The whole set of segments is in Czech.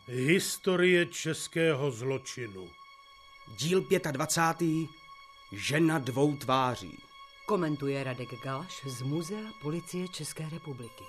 Historie českého zločinu. Díl 25. Žena dvou tváří. Komentuje Radek Galaš z Muzea Policie České republiky.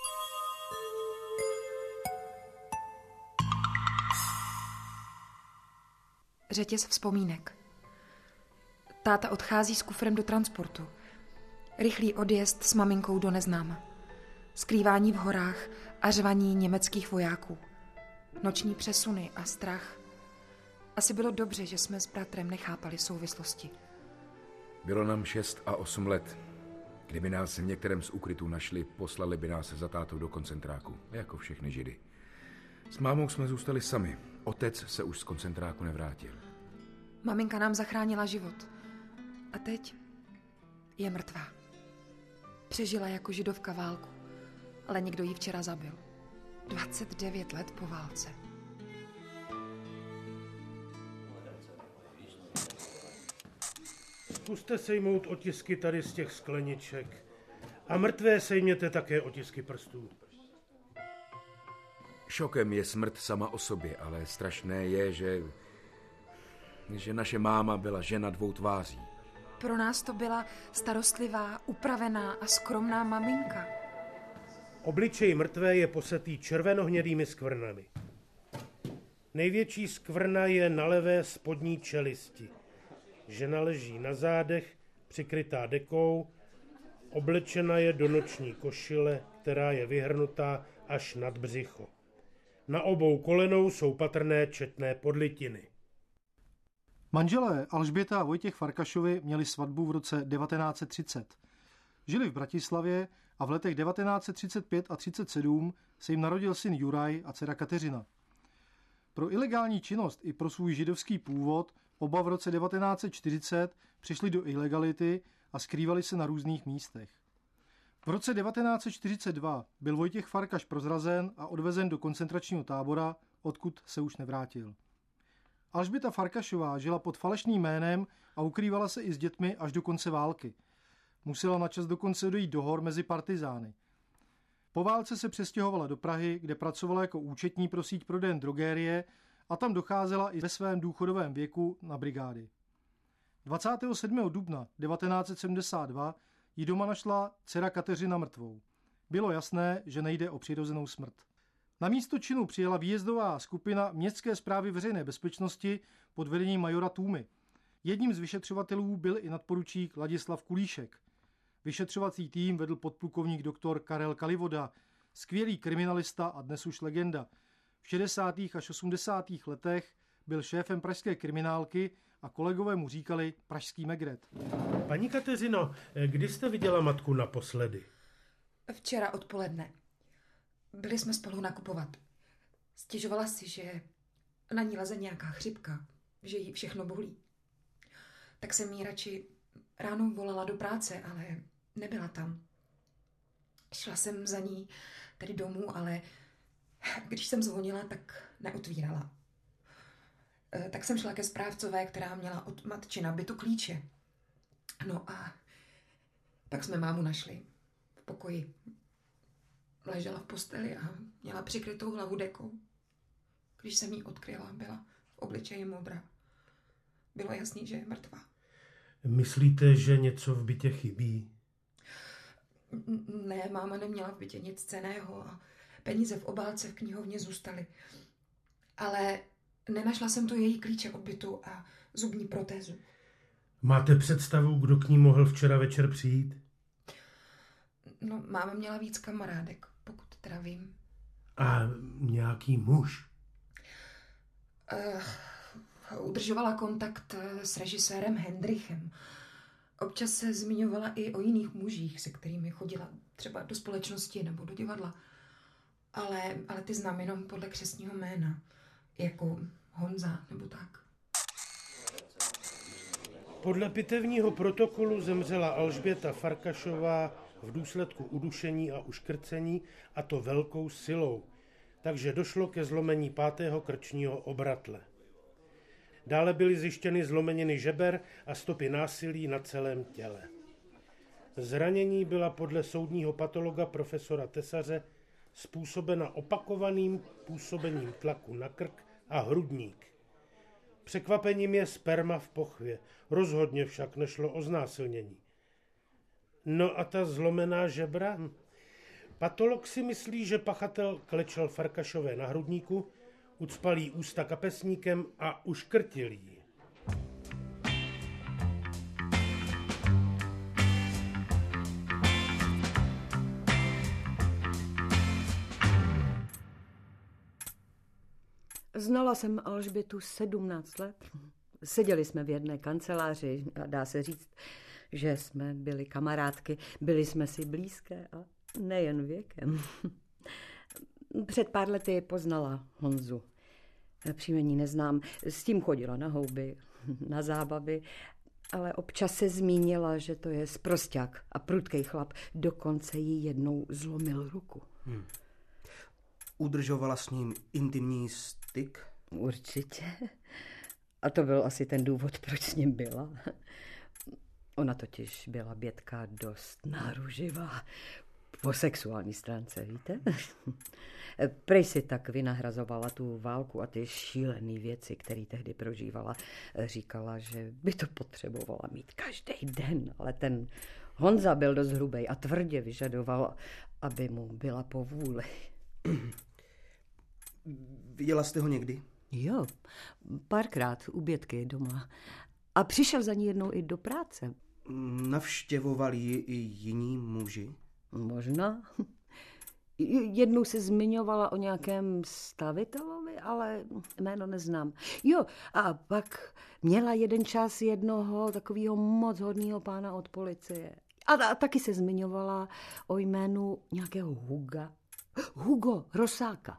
Řetěz vzpomínek. Táta odchází s kufrem do transportu. Rychlý odjezd s maminkou do neznáma. Skrývání v horách a řvaní německých vojáků. Noční přesuny a strach. Asi bylo dobře, že jsme s bratrem nechápali souvislosti. Bylo nám 6 a 8 let. Kdyby nás v některém z ukrytů našli, poslali by nás za tátou do koncentráku, jako všechny Židy. S mámou jsme zůstali sami. Otec se už z koncentráku nevrátil. Maminka nám zachránila život. A teď je mrtvá. Přežila jako židovka válku, ale někdo ji včera zabil. 29 let po válce. Zkuste sejmout otisky tady z těch skleniček. A mrtvé sejměte také otisky prstů. Šokem je smrt sama o sobě, ale strašné je, že naše máma byla žena dvou tváří. Pro nás to byla starostlivá, upravená a skromná maminka. Obličej mrtvé je posetý červenohnědými skvrnami. Největší skvrna je na levé spodní čelisti. Žena leží na zádech, přikrytá dekou, oblečena je do noční košile, která je vyhrnutá až nad břicho. Na obou kolenou jsou patrné četné podlitiny. Manželé Alžběta a Vojtěch Farkašovi měli svatbu v roce 1930. Žili v Bratislavě a v letech 1935 a 1937 se jim narodil syn Juraj a dcera Kateřina. Pro ilegální činnost i pro svůj židovský původ oba v roce 1940 přešli do ilegality a skrývali se na různých místech. V roce 1942 byl Vojtěch Farkaš prozrazen a odvezen do koncentračního tábora, odkud se už nevrátil. Alžběta Farkašová žila pod falešným jménem a ukrývala se i s dětmi až do konce války. Musela načas dokonce dojít do hor mezi partizány. Po válce se přestěhovala do Prahy, kde pracovala jako účetní pro síť prodejen drogérie a tam docházela i ve svém důchodovém věku na brigády. 27. dubna 1972 jí doma našla dcera Kateřina mrtvou. Bylo jasné, že nejde o přirozenou smrt. Na místo činu přijela výjezdová skupina Městské správy veřejné bezpečnosti pod vedením majora Tůmy. Jedním z vyšetřovatelů byl i nadporučík Ladislav Kulíšek. Vyšetřovací tým vedl podplukovník doktor Karel Kalivoda, skvělý kriminalista a dnes už legenda. V 60. až 80. letech byl šéfem pražské kriminálky a kolegové mu říkali pražský Megret. Paní Kateřino, kdy jste viděla matku naposledy? Včera odpoledne. Byli jsme spolu nakupovat. Stěžovala si, že na ní leze nějaká chřipka, že jí všechno bolí. Tak jsem jí radši ráno volala do práce, ale nebyla tam. Šla jsem za ní tady domů, ale když jsem zvonila, tak neotvírala. Tak jsem šla ke správcové, která měla od matčina bytu klíče. No a pak jsme mámu našli v pokoji. Ležela v posteli a měla přikrytou hlavu dekou. Když jsem jí odkryla, byla v obličeji modrá. Bylo jasný, že je mrtvá. Myslíte, že něco v bytě chybí? Ne, máma neměla v bytě nic cenného a peníze v obálce v knihovně zůstaly. Ale nenašla jsem tu její klíče od bytu a zubní protézu. Máte představu, kdo k ní mohl včera večer přijít? No, máma měla víc kamarádek, pokud teda vím. A nějaký muž? Udržovala kontakt s režisérem Hendrichem. Občas se zmiňovala i o jiných mužích, se kterými chodila třeba do společnosti nebo do divadla. Ale ty znám jenom podle křestního jména, jako Honza nebo tak. Podle pitevního protokolu zemřela Alžběta Farkašová v důsledku udušení a uškrcení, a to velkou silou, takže došlo ke zlomení 5. krčního obratle. Dále byly zjištěny zlomeniny žeber a stopy násilí na celém těle. Zranění byla podle soudního patologa profesora Tesaře způsobena opakovaným působením tlaku na krk a hrudník. Překvapením je sperma v pochvě, rozhodně však nešlo o znásilnění. No a ta zlomená žebra? Patolog si myslí, že pachatel klečel Farkašové na hrudníku, ucpal jí ústa kapesníkem a uškrtil jí. Znala jsem Alžbětu 17 let. Seděli jsme v jedné kanceláři a dá se říct, že jsme byli kamarádky. Byli jsme si blízké a nejen věkem. Před pár lety poznala Honzu. Příjmení neznám. S tím chodila na houby, na zábavy, ale občas se zmínila, že to je sprosťák a prudkej chlap. Dokonce jí jednou zlomil ruku. Udržovala s ním intimní styk? Určitě. A to byl asi ten důvod, proč s ním byla. Ona totiž byla Bětka dost náruživá. Po sexuální stránce, víte? Prej si tak vynahrazovala tu válku a ty šílený věci, které tehdy prožívala. Říkala, že by to potřebovala mít každý den, ale ten Honza byl dost hrubej a tvrdě vyžadoval, aby mu byla po vůli. Viděla jste ho někdy? Jo, párkrát u Bětky doma. A přišel za ní jednou i do práce. Navštěvovali ji i jiní muži? Možná. Jednou se zmiňovala o nějakém stavitelovi, ale jméno neznám. Jo, a pak měla jeden čas jednoho takového moc hodného pána od policie. A taky se zmiňovala o jménu nějakého Hugo Rosáka.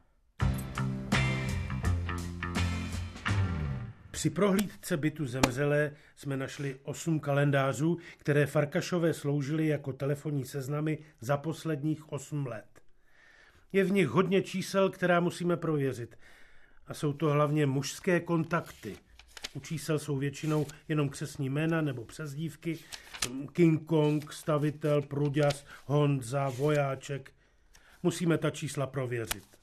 Při prohlídce bytu zemřelé jsme našli 8 kalendářů, které Farkašové sloužily jako telefonní seznamy za posledních 8 let. Je v nich hodně čísel, která musíme prověřit. A jsou to hlavně mužské kontakty. U čísel jsou většinou jenom křestní jména nebo přezdívky. King Kong, stavitel, pruďas, Honza, vojáček. Musíme ta čísla prověřit.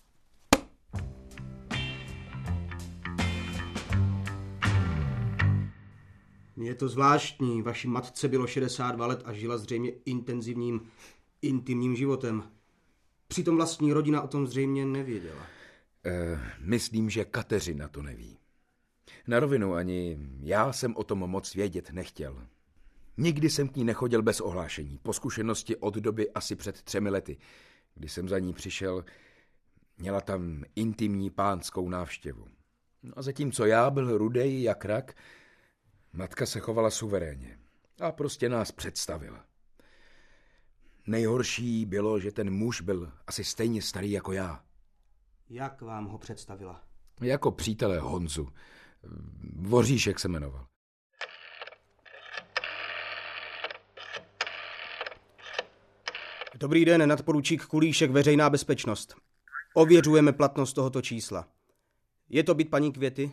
Je to zvláštní. Vaší matce bylo 62 let a žila zřejmě intenzivním, intimním životem. Přitom vlastní rodina o tom zřejmě nevěděla. Myslím, že Kateřina to neví. Na rovinu ani já jsem o tom moc vědět nechtěl. Nikdy jsem k ní nechodil bez ohlášení. Po zkušenosti od doby asi před 3 lety, kdy jsem za ní přišel, měla tam intimní pánskou návštěvu. No a zatímco já byl rudej jak rak, matka se chovala suverénně a prostě nás představila. Nejhorší bylo, že ten muž byl asi stejně starý jako já. Jak vám ho představila? Jako přítele Honzu. Voříšek se jmenoval. Dobrý den, nadporučík Kulíšek, Veřejná bezpečnost. Ověřujeme platnost tohoto čísla. Je to byt paní Květy?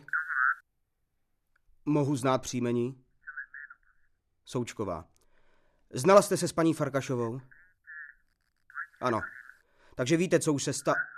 Mohu znát příjmení? Součková. Znala jste se s paní Farkašovou? Ano. Takže víte, co už se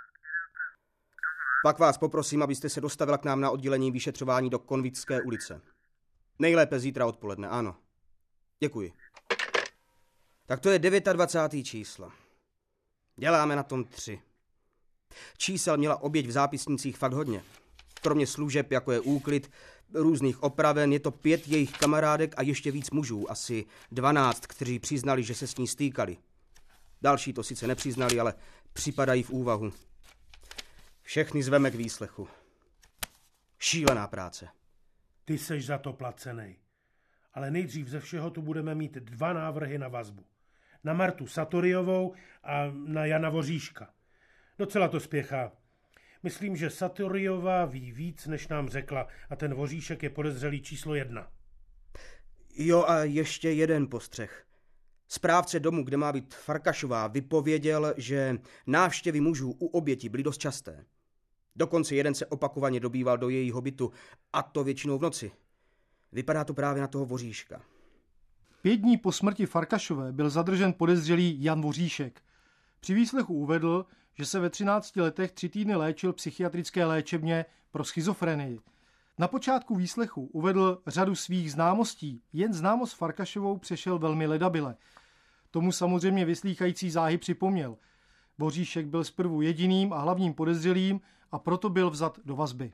Pak vás poprosím, abyste se dostavila k nám na oddělení vyšetřování do Konvické ulice. Nejlépe zítra odpoledne, ano. Děkuji. Tak to je 29. číslo. Děláme na tom 3. Čísel měla oběť v zápisnicích fakt hodně. Kromě služeb, jako je úklid, různých opraven, je to 5 jejich kamarádek a ještě víc mužů, asi 12, kteří přiznali, že se s ní stýkali. Další to sice nepřiznali, ale připadají v úvahu. Všechny zveme k výslechu. Šílená práce. Ty seš za to placenej. Ale nejdřív ze všeho tu budeme mít 2 návrhy na vazbu. Na Martu Satoriovou a na Jana Voříška. Docela to spěchá. Myslím, že Satoriová ví víc, než nám řekla, a ten Voříšek je podezřelý číslo 1. Jo, a ještě jeden postřeh. Správce domu, kde má být Farkašová, vypověděl, že návštěvy mužů u oběti byly dost časté. Dokonce jeden se opakovaně dobýval do jejího bytu, a to většinou v noci. Vypadá to právě na toho Voříška. 5 dní po smrti Farkašové byl zadržen podezřelý Jan Voříšek. Při výslechu uvedl, že se ve 13 letech 3 týdny léčil v psychiatrické léčebně pro schizofrenii. Na počátku výslechu uvedl řadu svých známostí, jen známost s Farkašovou přešel velmi ledabyle. Tomu samozřejmě vyslýchající záhy připomněl. Voříšek byl zprvu jediným a hlavním podezřelým a proto byl vzat do vazby.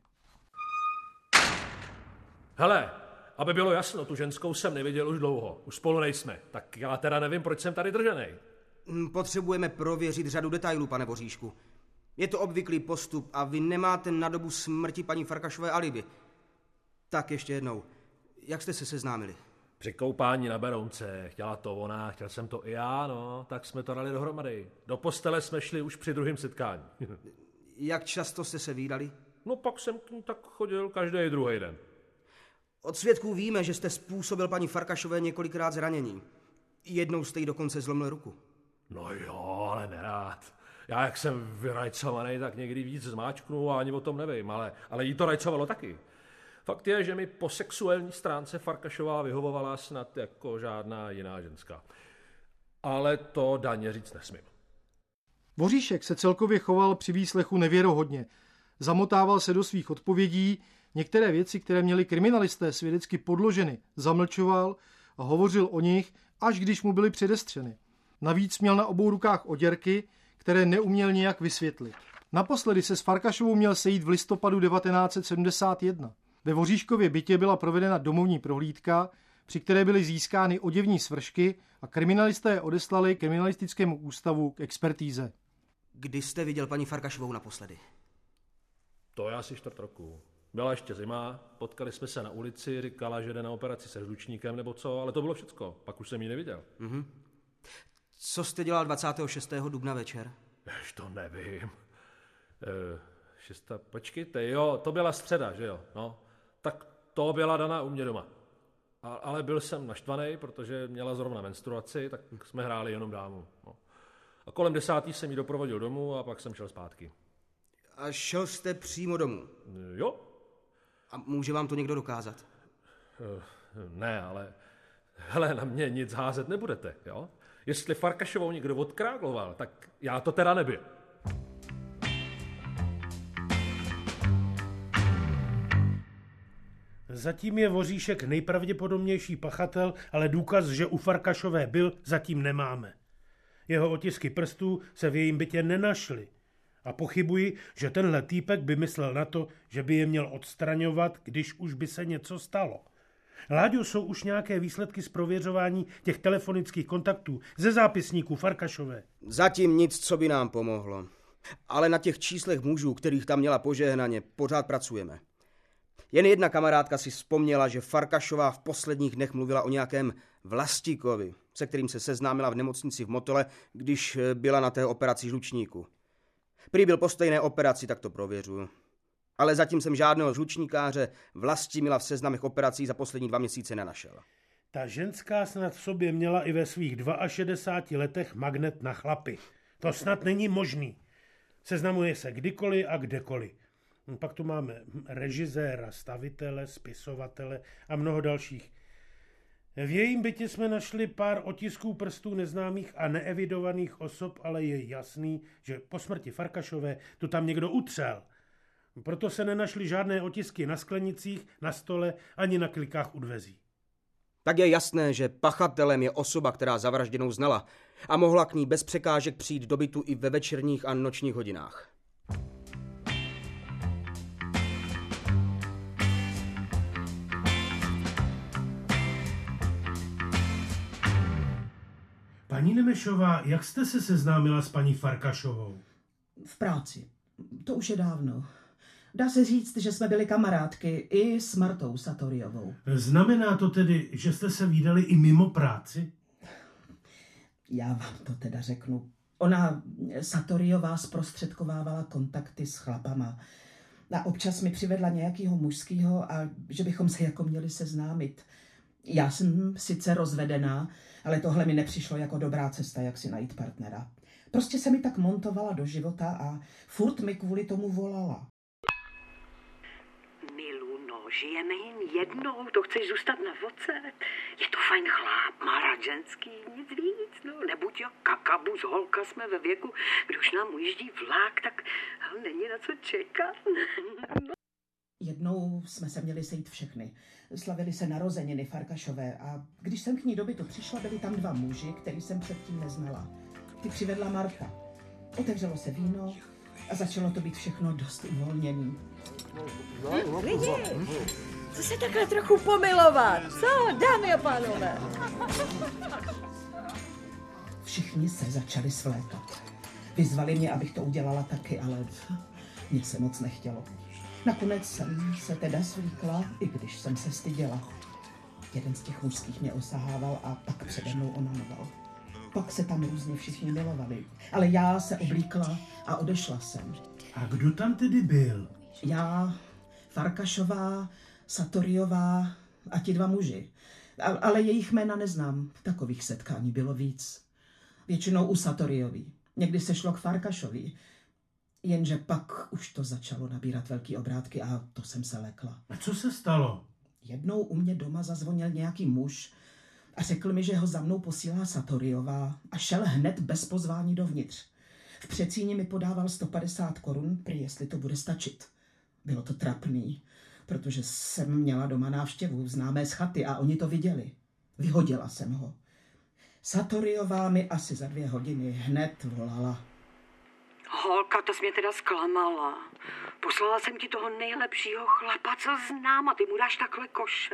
Hele, aby bylo jasno, tu ženskou jsem neviděl už dlouho. Už spolu nejsme. Tak já teda nevím, proč jsem tady drženej. Potřebujeme prověřit řadu detailů, pane Voříšku. Je to obvyklý postup a vy nemáte na dobu smrti paní Farkašové alibi. Tak ještě jednou. Jak jste se seznámili? Při koupání na Berounce. Chtěla to ona, chtěl jsem to i já, no. Tak jsme to dali dohromady. Do postele jsme šli už při druhém setkání. Jak často jste se vídali? No pak jsem k ní tak chodil každý druhý den. Od svědků víme, že jste způsobil paní Farkašové několikrát zranění. Jednou jste jí dokonce zlomil ruku. No jo, ale nerád. Já jak jsem vyrajcovaný, tak někdy víc zmáčknu a ani o tom nevím, ale jí to rajcovalo taky. Fakt je, že mi po sexuální stránce Farkašová vyhovovala snad jako žádná jiná ženská. Ale to daně říct nesmím. Voříšek se celkově choval při výslechu nevěrohodně. Zamotával se do svých odpovědí, některé věci, které měli kriminalisté svědecky podloženy, zamlčoval a hovořil o nich, až když mu byly předestřeny. Navíc měl na obou rukách oděrky, které neuměl nijak vysvětlit. Naposledy se s Farkašovou měl sejít v listopadu 1971. Ve Voříškově bytě byla provedena domovní prohlídka, při které byly získány oděvní svršky a kriminalisté je odeslali kriminalistickému ústavu k expertíze. Kdy jste viděl paní Farkašovou naposledy? To je asi 4 roku. Byla ještě zima, potkali jsme se na ulici, říkala, že jde na operaci se žlučníkem nebo co, ale to bylo všecko. Pak už jsem ji neviděl. Co jste dělal 26. dubna večer? Jež to nevím. Počkejte, jo, to byla středa, že jo? No, tak to byla Dana u mě doma. Ale byl jsem naštvaný, protože měla zrovna menstruaci, tak jsme hráli jenom dámu. No. A kolem 10. jsem ji doprovodil domů a pak jsem šel zpátky. A šel jste přímo domů? Jo. A může vám to někdo dokázat? Ne, ale hele, na mě nic házet nebudete, jo? Jestli Farkašovou někdo odkrágloval, tak já to teda nebyl. Zatím je Voříšek nejpravděpodobnější pachatel, ale důkaz, že u Farkašové byl, zatím nemáme. Jeho otisky prstů se v jejím bytě nenašly. A pochybuji, že tenhle týpek by myslel na to, že by je měl odstraňovat, když už by se něco stalo. Láďo, jsou už nějaké výsledky z prověřování těch telefonických kontaktů ze zápisníků Farkašové? Zatím nic, co by nám pomohlo. Ale na těch číslech mužů, kterých tam měla požehnaně, pořád pracujeme. Jen jedna kamarádka si vzpomněla, že Farkašová v posledních dnech mluvila o nějakém Vlastíkovi, se kterým se seznámila v nemocnici v Motole, když byla na té operaci žlučníku. Prý byl po stejné operaci, tak to prověřuju. Ale zatím jsem žádného žlučníkáře Vlastimila v seznamech operací za poslední 2 měsíce nenašel. Ta ženská snad v sobě měla i ve svých 62 letech magnet na chlapy. To snad není možný. Seznamuje se kdykoliv a kdekoliv. Pak tu máme režiséra, stavitele, spisovatele a mnoho dalších. V jejím bytě jsme našli pár otisků prstů neznámých a neevidovaných osob, ale je jasný, že po smrti Farkašové to tam někdo utřel. Proto se nenašly žádné otisky na sklenicích, na stole ani na klikách u dveří. Tak je jasné, že pachatelem je osoba, která zavražděnou znala a mohla k ní bez překážek přijít do bytu i ve večerních a nočních hodinách. Paní Nemešová, jak jste se seznámila s paní Farkašovou? V práci. To už je dávno. Dá se říct, že jsme byli kamarádky i s Martou Satoriovou. Znamená to tedy, že jste se vídali i mimo práci? Já vám to teda řeknu. Ona, Satoriová, zprostředkovávala kontakty s chlapama. A občas mi přivedla nějakýho mužskýho a že bychom se jako měli seznámit. Já jsem sice rozvedená, ale tohle mi nepřišlo jako dobrá cesta, jak si najít partnera. Prostě se mi tak montovala do života a furt mi kvůli tomu volala. Miluno, žijeme jen jednou, to chceš zůstat na voce? Je to fajn chlap, má rád ženský, nic víc, no, nebuď jak kakabus, holka, jsme ve věku, když nám ujíždí vlak, tak není na co čekat. Jednou jsme se měli sejít všechny. Slavili se narozeniny Farkašové a když jsem k ní do bytu přišla, byli tam 2 muži, který jsem předtím neznala. Ty přivedla Marta. Otevřelo se víno a začalo to být všechno dost uvolněný. Lidi, co se takhle trochu pomilovat? Co, dámy a pánové? Všichni se začali svlékat. Vyzvali mě, abych to udělala taky, ale mně se moc nechtělo. Nakonec jsem se teda svlíkla, i když jsem se styděla. Jeden z těch mužských mě osahával a pak přede mnou onamoval. Pak se tam různě všichni milovali, ale já se oblíkla a odešla jsem. A kdo tam tedy byl? Já, Farkašová, Satoriová a ti 2 muži. Ale jejich jména neznám. Takových setkání bylo víc. Většinou u Satoriový. Někdy se šlo k Farkašovi. Jenže pak už to začalo nabírat velký obrátky a to jsem se lekla. A co se stalo? Jednou u mě doma zazvonil nějaký muž a řekl mi, že ho za mnou posílá Satoriová a šel hned bez pozvání dovnitř. V předsíni mi podával 150 korun, prý jestli to bude stačit. Bylo to trapný, protože jsem měla doma návštěvu, známé z chaty a oni to viděli. Vyhodila jsem ho. Satoriová mi asi za 2 hodiny hned volala. Holka, to jsi mě teda zklamala. Poslala jsem ti toho nejlepšího chlapa, co znám, a ty mu dáš takhle koše.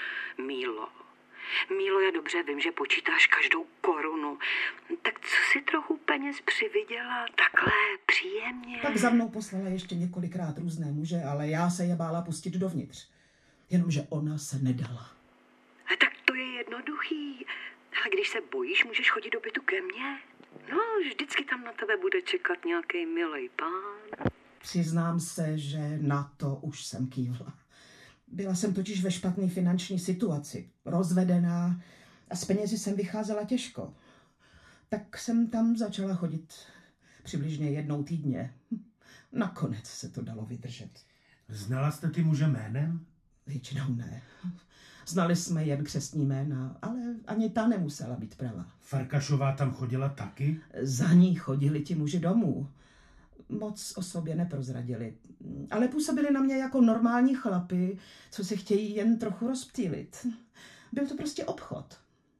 Mílo, já dobře vím, že počítáš každou korunu. Tak co si trochu peněz přivyděla takhle příjemně? Tak za mnou poslala ještě několikrát různé muže, ale já se je bála pustit dovnitř. Jenomže ona se nedala. Tak to je jednoduchý. Ale když se bojíš, můžeš chodit do bytu ke mně. No, vždycky tam na tebe bude čekat nějaký milej pán. Přiznám se, že na to už jsem kývla. Byla jsem totiž ve špatné finanční situaci, rozvedená a s penězi jsem vycházela těžko. Tak jsem tam začala chodit přibližně 1 týdně. Nakonec se to dalo vydržet. Znala jste ty muže jménem? Většinou ne. Znali jsme jen křestní jména, ale ani ta nemusela být pravá. Farkašová tam chodila taky? Za ní chodili ti muži domů. Moc o sobě neprozradili, ale působili na mě jako normální chlapi, co se chtějí jen trochu rozptýlit. Byl to prostě obchod.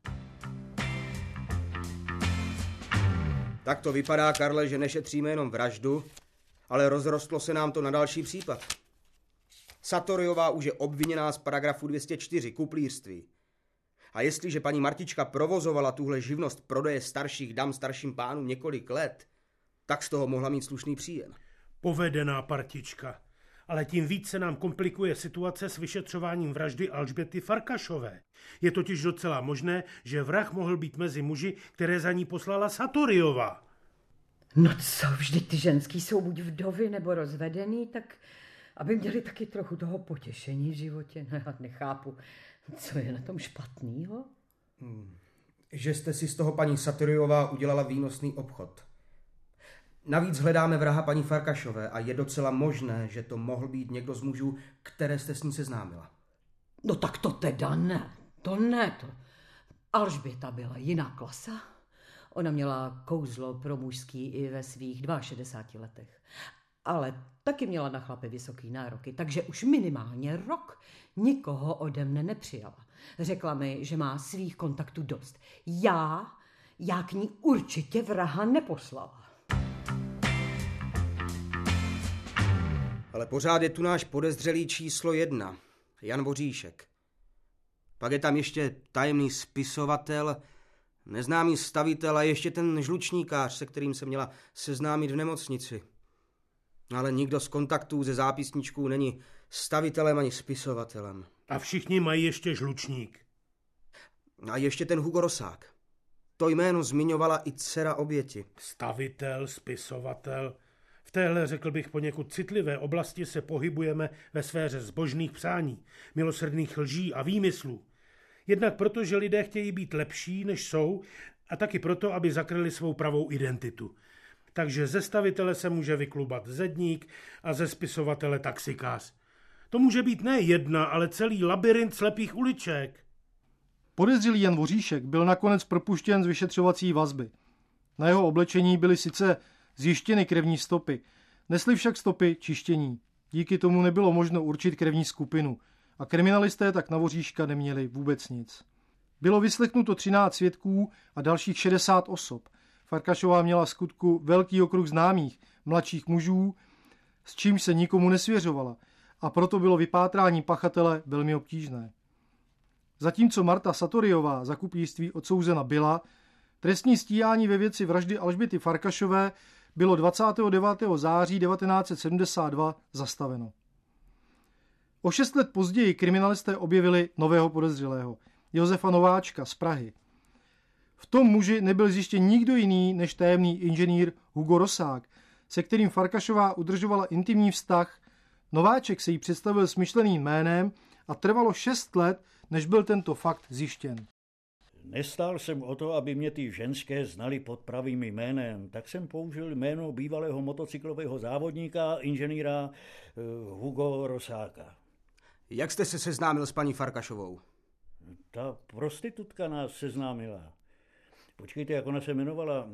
Tak to vypadá, Karle, že nešetříme jenom vraždu, ale rozrostlo se nám to na další případ. Satoriová už je obviněná z paragrafu 204 kuplířství. A jestliže paní Martička provozovala tuhle živnost prodeje starších dam starším pánům několik let, tak z toho mohla mít slušný příjem. Povedená partička. Ale tím víc se nám komplikuje situace s vyšetřováním vraždy Alžběty Farkašové. Je totiž docela možné, že vrah mohl být mezi muži, které za ní poslala Satoriová. No co, vždyť ty ženský jsou buď vdovy nebo rozvedený, tak aby měli taky trochu toho potěšení v životě. No já nechápu, co je na tom špatného. Že jste si z toho paní Satoriová udělala výnosný obchod. Navíc hledáme vraha paní Farkašové a je docela možné, že to mohl být někdo z mužů, které jste s ní seznámila. No tak to teda ne. To ne. Alžběta byla jiná klasa. Ona měla kouzlo pro mužský i ve svých 62 letech. Ale taky měla na chlapy vysoký nároky, takže už minimálně rok nikoho ode mne nepřijala. Řekla mi, že má svých kontaktů dost. Já k ní určitě vraha neposlala. Ale pořád je tu náš podezřelý číslo 1, Jan Voříšek. Pak je tam ještě tajemný spisovatel, neznámý stavitel a ještě ten žlučníkář, se kterým se měla seznámit v nemocnici. Ale nikdo z kontaktů ze zápisníčků není stavitelem ani spisovatelem. A všichni mají ještě žlučník. A ještě ten Hugo Rosák. To jméno zmiňovala i dcera oběti. Stavitel, spisovatel. V téhle, řekl bych, poněkud citlivé oblasti se pohybujeme ve sféře zbožných přání, milosrdných lží a výmyslů. Jednak proto, že lidé chtějí být lepší, než jsou, a taky proto, aby zakryli svou pravou identitu. Takže ze stavitele se může vyklubat zedník a ze spisovatele taxikář. To může být ne jedna, ale celý labyrint slepých uliček. Podezřelý Jan Voříšek byl nakonec propuštěn z vyšetřovací vazby. Na jeho oblečení byly sice zjištěny krevní stopy, nesly však stopy čištění. Díky tomu nebylo možno určit krevní skupinu a kriminalisté tak na Voříška neměli vůbec nic. Bylo vyslechnuto 13 svědků a dalších 60 osob. Farkašová měla v skutku velký okruh známých, mladších mužů, s čímž se nikomu nesvěřovala a proto bylo vypátrání pachatele velmi obtížné. Zatímco Marta Satoriová za kupnictví odsouzena byla, trestní stíhání ve věci vraždy Alžběty Farkašové bylo 29. září 1972 zastaveno. O 6 let později kriminalisté objevili nového podezřelého, Josefa Nováčka z Prahy. V tom muži nebyl zjištěn nikdo jiný než tajemný inženýr Hugo Rosák, se kterým Farkašová udržovala intimní vztah. Nováček se jí představil smyšleným jménem a trvalo 6 let, než byl tento fakt zjištěn. Nestál jsem o to, aby mě ty ženské znali pod pravým jménem, tak jsem použil jméno bývalého motocyklového závodníka, inženýra Hugo Rosáka. Jak jste se seznámil s paní Farkašovou? Ta prostitutka nás seznámila. Počkejte, jak ona se jmenovala?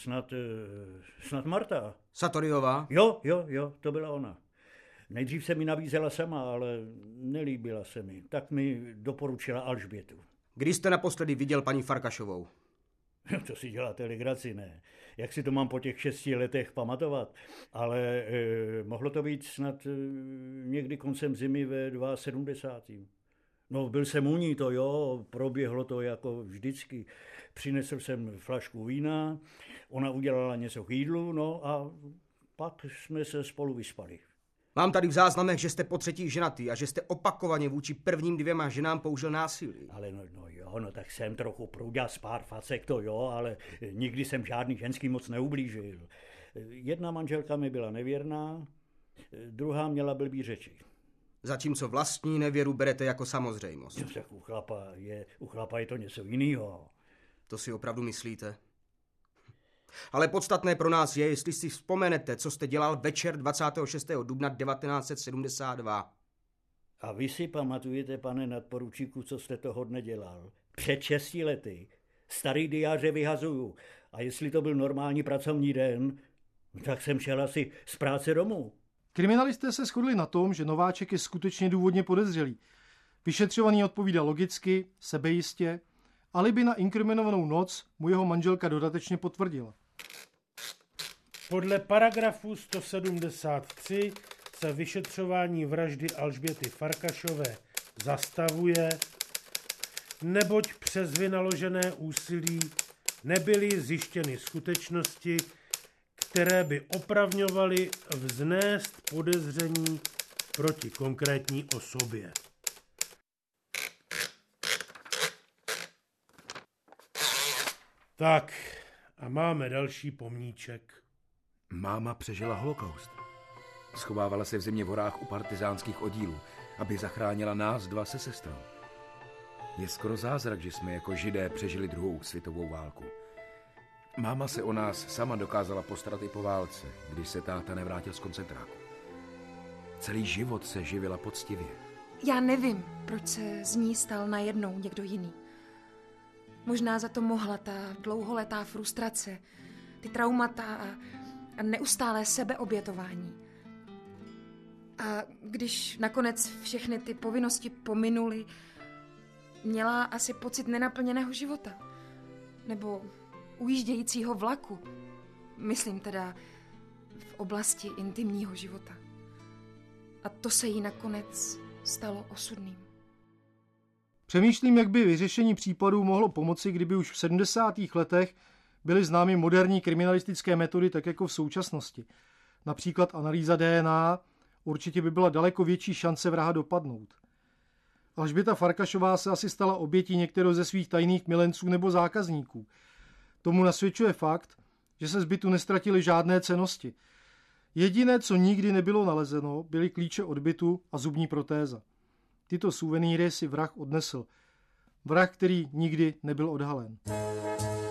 Snad Marta? Satoriová? Jo, to byla ona. Nejdřív se mi nabízela sama, ale nelíbila se mi. Tak mi doporučila Alžbětu. Kdy jste naposledy viděl paní Farkašovou? To si děláte legraci, ne? Jak si to mám po těch 6 letech pamatovat? Ale mohlo to být snad někdy koncem zimy ve 72. No, byl jsem u ní, to jo, proběhlo to jako vždycky. Přinesl jsem flašku vína, ona udělala něco k jídlu, no a pak jsme se spolu vyspali. Mám tady v záznamech, že jste po třetí ženatý a že jste opakovaně vůči prvním 2 ženám použil násilí. Ale no tak jsem trochu průďas pár facek, to jo, ale nikdy jsem žádný ženský moc neublížil. Jedna manželka mi byla nevěrná, druhá měla blbý řeči. Zatímco vlastní nevěru berete jako samozřejmost. No, tak u chlapa je to něco jiného. To si opravdu myslíte? Ale podstatné pro nás je, jestli si vzpomenete, co jste dělal večer 26. dubna 1972. A vy si pamatujete, pane nadporučíku, co jste toho dne dělal? Před 6 lety. Starý diáře vyhazuju. A jestli to byl normální pracovní den, tak jsem šel asi z práce domů. Kriminalisté se shodli na tom, že Nováček je skutečně důvodně podezřelý. Vyšetřovaný odpovídal logicky, sebejistě, alibi na inkriminovanou noc mu jeho manželka dodatečně potvrdila. Podle paragrafu 173 se vyšetřování vraždy Alžběty Farkašové zastavuje, neboť přes vynaložené úsilí nebyly zjištěny skutečnosti, které by opravňovaly vznést podezření proti konkrétní osobě. Tak, a máme další pomníček. Máma přežila holokaust. Schovávala se v zimě v horách u partizánských oddílů, aby zachránila nás 2 se sestrou. Je skoro zázrak, že jsme jako Židé přežili 2. světovou válku. Máma se o nás sama dokázala postarat i po válce, když se táta nevrátil z koncentráku. Celý život se živila poctivě. Já nevím, proč se z ní stal najednou někdo jiný. Možná za to mohla ta dlouholetá frustrace, ty traumata a neustálé sebeobětování. A když nakonec všechny ty povinnosti pominuly, měla asi pocit nenaplněného života. Nebo ujíždějícího vlaku. Myslím teda v oblasti intimního života. A to se jí nakonec stalo osudným. Přemýšlím, jak by vyřešení případů mohlo pomoci, kdyby už v 70. letech byly známy moderní kriminalistické metody, tak jako v současnosti. Například analýza DNA, určitě by byla daleko větší šance vraha dopadnout. Alžběta Farkašová se asi stala obětí některého ze svých tajných milenců nebo zákazníků. Tomu nasvědčuje fakt, že se z bytu nestratily žádné cennosti. Jediné, co nikdy nebylo nalezeno, byly klíče od bytu a zubní protéza. Tyto suvenýry si vrah odnesl. Vrah, který nikdy nebyl odhalen.